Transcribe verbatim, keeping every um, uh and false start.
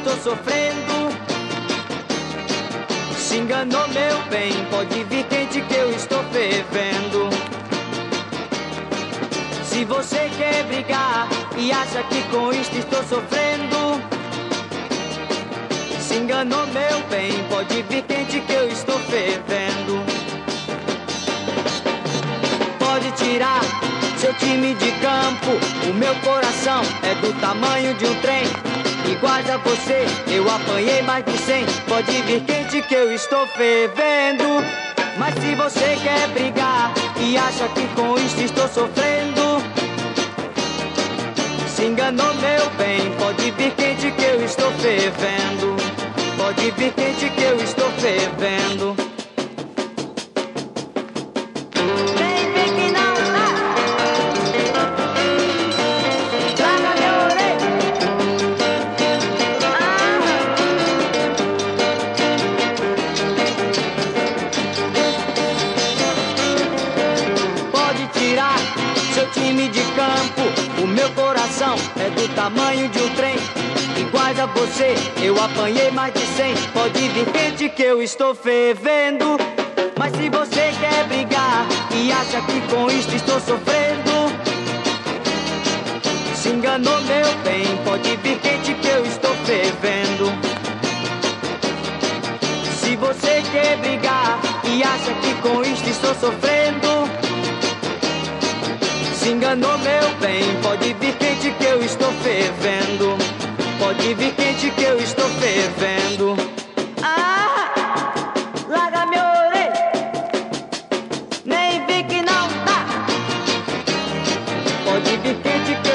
estou sofrendo. Se enganou, meu bem, pode vir quente que eu estou fervendo. Se você quer brigar e acha que com isto estou sofrendo, se enganou, meu bem, pode vir quente que eu estou fervendo. Pode tirar seu time de campo, o meu coração é do tamanho de um trem. Igual a você, eu apanhei mais de cem. Pode vir quente que eu estou fervendo. Mas se você quer brigar e acha que com isto estou sofrendo, se enganou, meu bem, pode vir quente que eu estou fervendo. Pode vir quente que eu estou fervendo. Vem, vem que não dá. Traga minha orelha. Ah. Pode tirar seu time de campo, o meu coração é do tamanho de um trem. Igual a você, eu apanhei mais de cem. Pode vir quente que eu estou fervendo. Mas se você quer brigar e acha que com isto estou sofrendo, se enganou, meu bem, pode vir quente que eu estou fervendo. Se você quer brigar e acha que com isto estou sofrendo, se enganou, meu bem, pode vir quente que eu estou fervendo. Pode vir quente que eu estou fervendo. Ah, larga minha orelha, nem vi que não dá. Pode vir quente que eu